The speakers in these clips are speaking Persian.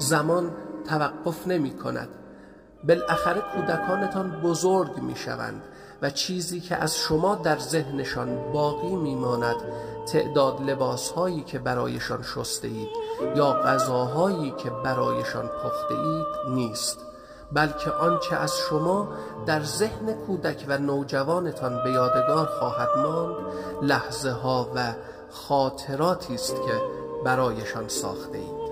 زمان توقف نمی کند. بالاخره کودکانتان بزرگ می شوند و چیزی که از شما در ذهنشان باقی می ماند تعداد لباسهایی که برایشان شسته اید یا غذاهایی که برایشان پخته اید نیست، بلکه آنچه از شما در ذهن کودک و نوجوانتان به یادگار خواهد ماند لحظه ها و خاطراتی است که برایشان ساخته اید.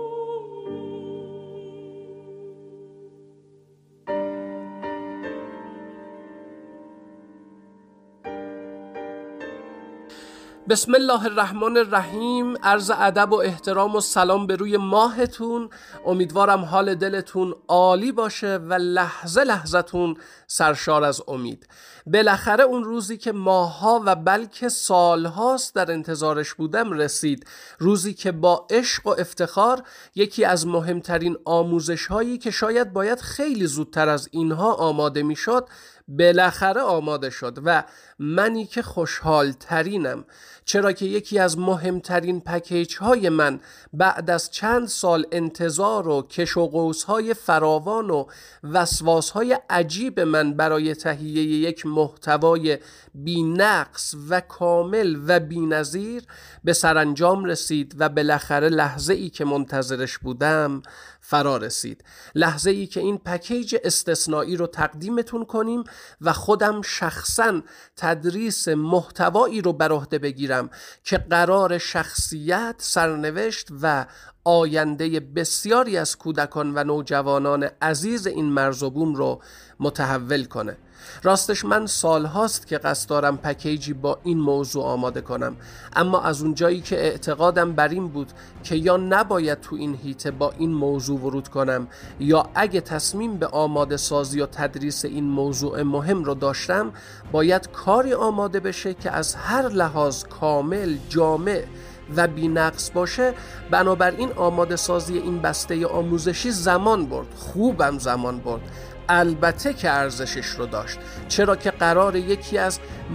بسم الله الرحمن الرحیم. عرض ادب و احترام و سلام به روی ماهتون. امیدوارم حال دلتون عالی باشه و لحظه لحظتون سرشار از امید. بالاخره اون روزی که ماه‌ها و بلکه سال‌هاست در انتظارش بودم رسید. روزی که با عشق و افتخار یکی از مهمترین آموزش‌هایی که شاید باید خیلی زودتر از اینها آماده می‌شد بالاخره آماده شد و منی که خوشحال ترینم، چرا که یکی از مهمترین پکیج های من بعد از چند سال انتظار و کش و قوس های فراوان و وسواس های عجیب من برای تهیه یک محتوای بی نقص و کامل و بی نظیر به سرانجام رسید و بالاخره لحظه ای که منتظرش بودم فرا رسید. لحظه ای که این پکیج استثنایی رو تقدیمتون کنیم و خودم شخصاً تدریس محتوایی رو بر عهده بگیرم که قرار شخصیت، سرنوشت و آینده بسیاری از کودکان و نوجوانان عزیز این مرز و بوم رو متحول کنه. راستش من سالهاست که قصد دارم پکیجی با این موضوع آماده کنم، اما از اونجایی که اعتقادم بر این بود که یا نباید تو این هیته با این موضوع ورود کنم یا اگه تصمیم به آماده سازی و تدریس این موضوع مهم رو داشتم باید کاری آماده بشه که از هر لحاظ کامل، جامع و بی نقص باشه. بنابراین آماده سازی این بسته آموزشی زمان برد، خوبم زمان برد، البته که ارزشش رو داشت، چرا که قرار یکی از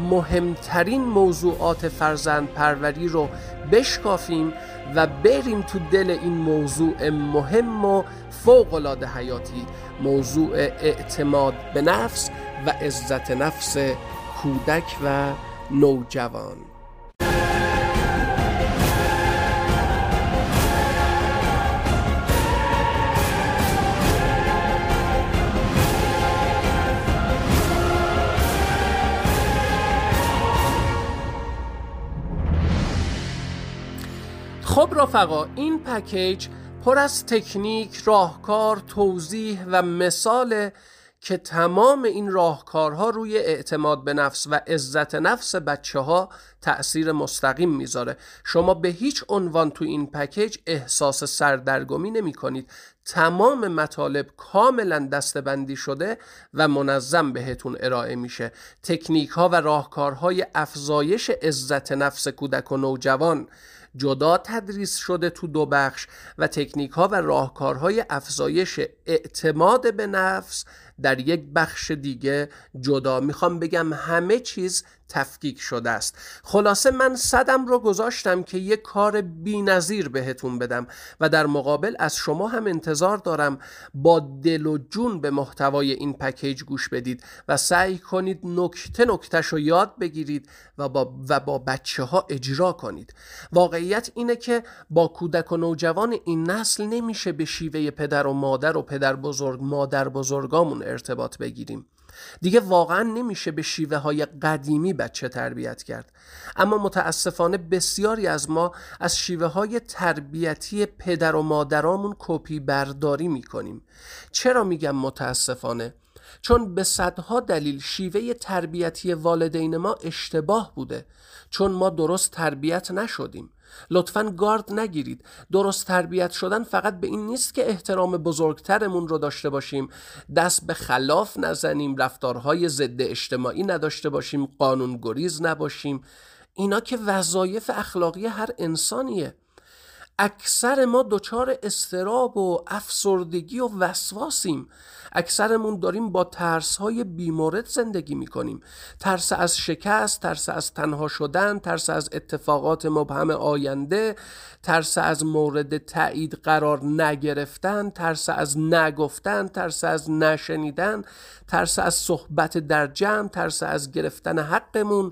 مهمترین موضوعات فرزند پروری رو بشکافیم و بریم تو دل این موضوع مهم و فوق‌العاده حیاتی، موضوع اعتماد به نفس و عزت نفس کودک و نوجوان. خب رفقا، این پکیج پر از تکنیک، راهکار، توضیح و مثاله که تمام این راهکارها روی اعتماد به نفس و عزت نفس بچه ها تأثیر مستقیم میذاره. شما به هیچ عنوان تو این پکیج احساس سردرگمی نمی کنید. تمام مطالب کاملا دسته‌بندی شده و منظم بهتون ارائه میشه. تکنیک ها و راهکارهای افزایش عزت نفس کودک و نوجوان جدا تدریس شده تو دو بخش و تکنیک ها و راهکارهای افزایش اعتماد به نفس در یک بخش دیگه جدا. میخوام بگم همه چیز تفکیک شده است. خلاصه من صدم رو گذاشتم که یک کار بی‌نظیر بهتون بدم و در مقابل از شما هم انتظار دارم با دل و جون به محتوای این پکیج گوش بدید و سعی کنید نکته‌اش رو یاد بگیرید و با بچه ها اجرا کنید. واقعیت اینه که با کودک و نوجوان این نسل نمیشه به شیوه پدر و مادر و پدر بزرگ مادر بزرگامون ارتباط بگیریم. دیگه واقعا نمیشه به شیوه های قدیمی بچه تربیت کرد. اما متاسفانه بسیاری از ما از شیوه های تربیتی پدر و مادرامون کپی برداری میکنیم. چرا میگم متاسفانه؟ چون به صدها دلیل شیوه تربیتی والدین ما اشتباه بوده، چون ما درست تربیت نشدیم. لطفاً گارد نگیرید. درست تربیت شدن فقط به این نیست که احترام بزرگترمون رو داشته باشیم، دست به خلاف نزنیم، رفتارهای ضد اجتماعی نداشته باشیم، قانون گریز نباشیم. اینا که وظایف اخلاقی هر انسانیه. اکثر ما دچار اضطراب و افسردگی و وسواسیم. اکثرمون داریم با ترس‌های بیمورد زندگی می‌کنیم. ترس از شکست، ترس از تنها شدن، ترس از اتفاقات مبهم آینده، ترس از مورد تایید قرار نگرفتن، ترس از نگفتن، ترس از نشنیدن، ترس از صحبت در جمع، ترس از گرفتن حقمون.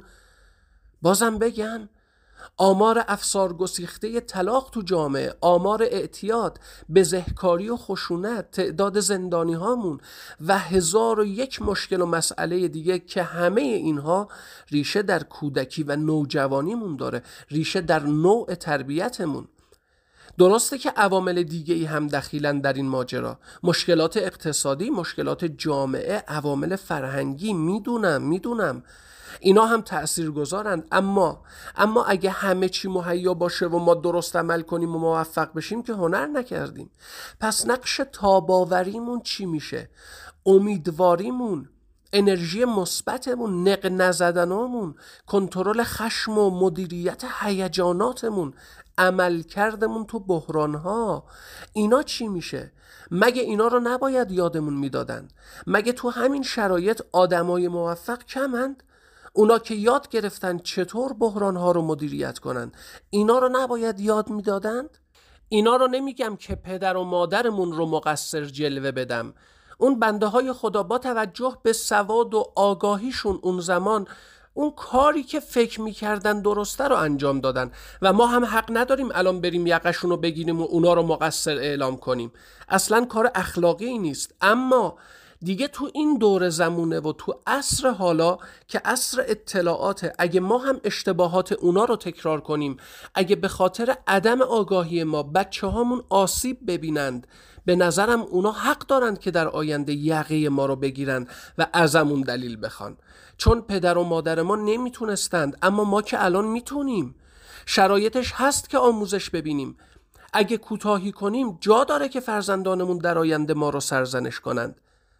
بازم بگم آمار افسارگسیخته طلاق تو جامعه، آمار اعتیاد، بزهکاری و خشونت، تعداد زندانی هامون و 1001 مشکل و مسئله دیگه که همه اینها ریشه در کودکی و نوجوانیمون داره، ریشه در نوع تربیتمون. درسته که عوامل دیگه‌ای هم دخیلن در این ماجرا، مشکلات اقتصادی، مشکلات جامعه، عوامل فرهنگی، میدونم اینا هم تأثیر گذارند، اما اگه همه چی مهیا باشه و ما درست عمل کنیم و موفق بشیم که هنر نکردیم. پس نقش تاباوریمون چی میشه؟ امیدواریمون، انرژی مثبتمون، نق نزدنامون، کنترل خشم و مدیریت هیجاناتمون، عملکردمون تو بحرانها، اینا چی میشه؟ مگه اینا رو نباید یادمون میدادن؟ مگه تو همین شرایط آدمای موفق کمند؟ اونا که یاد گرفتن چطور بحرانها رو مدیریت کنن، اینا رو نباید یاد میدادند؟ اینا رو نمیگم که پدر و مادرمون رو مقصر جلوه بدم. اون بنده های خدا با توجه به سواد و آگاهیشون اون زمان اون کاری که فکر میکردن درسته رو انجام دادن و ما هم حق نداریم الان بریم یقشون رو بگیریم و اونا رو مقصر اعلام کنیم. اصلا کار اخلاقی نیست. اما دیگه تو این دور زمونه و تو عصر حالا که عصر اطلاعاته، اگه ما هم اشتباهات اونا رو تکرار کنیم، اگه به خاطر عدم آگاهی ما بچه هامون آسیب ببینند، به نظرم اونا حق دارند که در آینده یقه ما رو بگیرن و ازمون دلیل بخوان. چون پدر و مادر ما نمیتونستند، اما ما که الان میتونیم. شرایطش هست که آموزش ببینیم. اگه کوتاهی کنیم جا داره که فرزندانمون در آینده ما رو سرزنش کنند.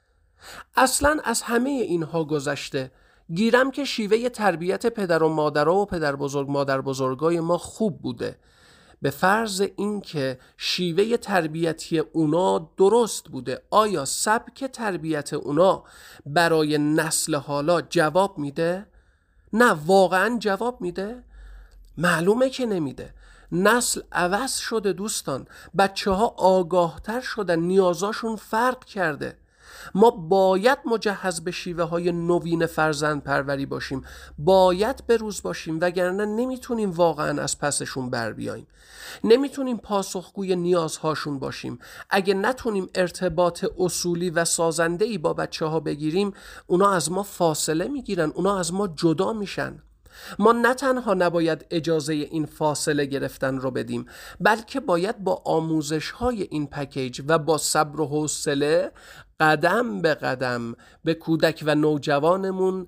اصلا از همه اینها گذشته، گیرم که شیوه تربیت پدر و مادرها و پدر بزرگ مادر بزرگای ما خوب بوده. به فرض این که شیوه تربیتی اونا درست بوده، آیا سبک تربیت اونا برای نسل حالا جواب میده؟ نه، واقعا جواب میده؟ معلومه که نمیده. نسل عوض شده دوستان، بچه ها آگاهتر شدن، نیازاشون فرق کرده. ما باید مجهز به شیوه های نوین فرزند پروری باشیم، باید به روز باشیم، وگرنه نمیتونیم واقعا از پسشون بر بیاییم، نمیتونیم پاسخگوی نیازهاشون باشیم. اگه نتونیم ارتباط اصولی و سازنده‌ای با بچه ها بگیریم، اونا از ما فاصله میگیرن، اونا از ما جدا میشن. ما نه تنها نباید اجازه این فاصله گرفتن رو بدیم، بلکه باید با آموزش های این پکیج و با صبر و حوصله قدم به قدم به کودک و نوجوانمون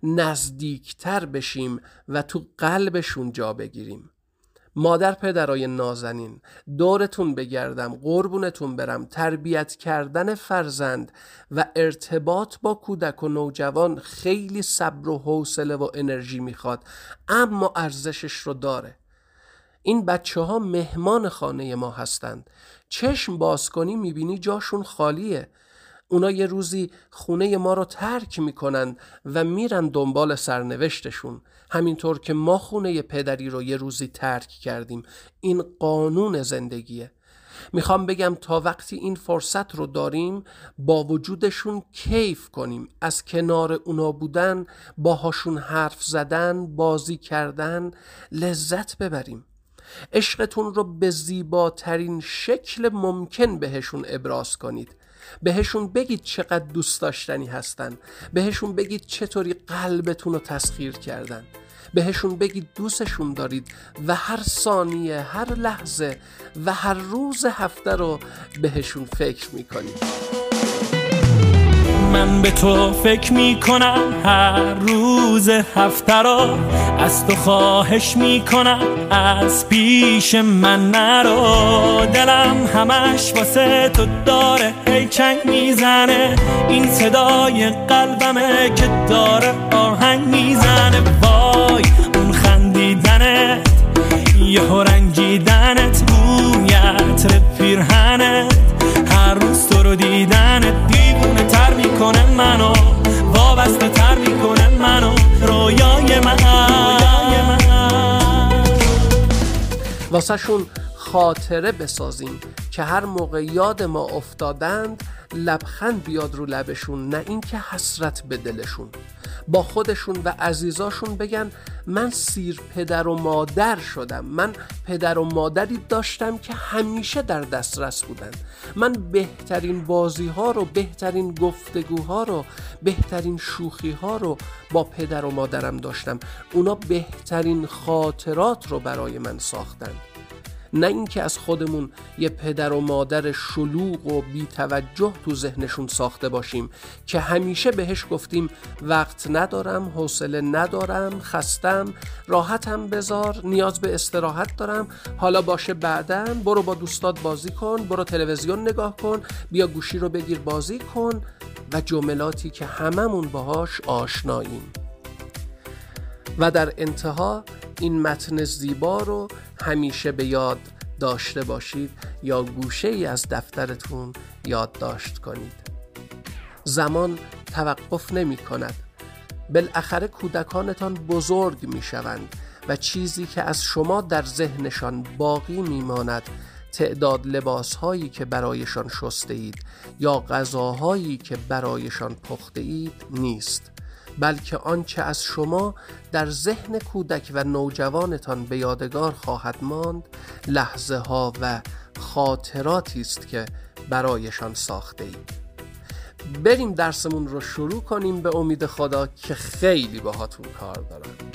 نزدیکتر بشیم و تو قلبشون جا بگیریم. مادر پدرای نازنین، دورتون بگردم، قربونتون برم. تربیت کردن فرزند و ارتباط با کودک و نوجوان خیلی صبر و حوصله و انرژی میخواد، اما ارزشش رو داره. این بچه ها مهمان خانه ما هستند. چشم باز کنی میبینی جاشون خالیه. اونا یه روزی خونه ما رو ترک میکنن و میرن دنبال سرنوشتشون، همینطور که ما خونه پدری رو یه روزی ترک کردیم. این قانون زندگیه. میخوام بگم تا وقتی این فرصت رو داریم با وجودشون کیف کنیم، از کنار اونا بودن، باهاشون حرف زدن، بازی کردن، لذت ببریم. عشقتون رو به زیباترین شکل ممکن بهشون ابراز کنید. بهشون بگید چقدر دوست داشتنی هستن، بهشون بگید چطوری قلبتون رو تسخیر کردن، بهشون بگید دوستشون دارید و هر ثانیه، هر لحظه و هر روز هفته رو بهشون فکر میکنید. من به تو فکر میکنم هر روز هفته رو، از تو خواهش میکنم از پیش من نرو. دلم همش واسه تو داره هی چنگ میزنه، این صدای قلبمه که داره آهنگ میزنه. وای اون خندیدنت، یه رنجیدنت بود عطر پیرهنت، هر روز تو رو دیدنت دیوونه تر میکنه منو، وابسته تر میکنه منو، رویای من. واسه شون خاطره بسازیم که هر موقع یاد ما افتادند لبخند بیاد رو لبشون، نه این که حسرت به دلشون. با خودشون و عزیزاشون بگن من سیر پدر و مادر شدم، من پدر و مادری داشتم که همیشه در دسترس بودن، من بهترین بازی ها رو، بهترین گفتگوها رو، بهترین شوخی ها رو با پدر و مادرم داشتم، اونا بهترین خاطرات رو برای من ساختن. نه اینکه از خودمون یه پدر و مادر شلوغ و بی توجه تو ذهنشون ساخته باشیم که همیشه بهش گفتیم وقت ندارم، حوصله ندارم، خستم، راحتم بذار، نیاز به استراحت دارم، حالا باشه بعداً، برو با دوستات بازی کن، برو تلویزیون نگاه کن، بیا گوشی رو بگیر بازی کن و جملاتی که هممون باهاش آشناییم. و در انتها این متن زیبا رو همیشه به یاد داشته باشید یا گوشه ای از دفترتون یادداشت کنید. زمان توقف نمی کند. بالاخره کودکانتان بزرگ می شوند و چیزی که از شما در ذهنشان باقی می ماند تعداد لباسهایی که برایشان شسته اید یا غذاهایی که برایشان پخته اید نیست، بلکه آنچه از شما در ذهن کودک و نوجوانتان به یادگار خواهد ماند لحظه ها و خاطراتی است که برایشان ساخته اید. بریم درسمون رو شروع کنیم به امید خدا که خیلی باهاتون کار دارم.